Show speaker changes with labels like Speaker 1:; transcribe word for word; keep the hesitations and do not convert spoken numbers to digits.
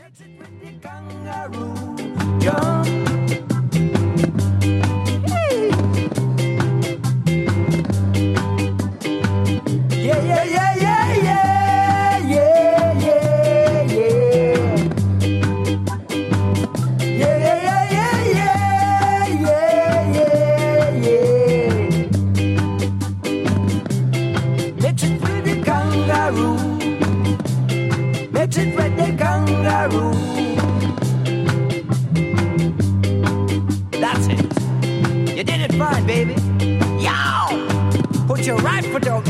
Speaker 1: That's it. You did it fine, baby. Yow! Put your right foot on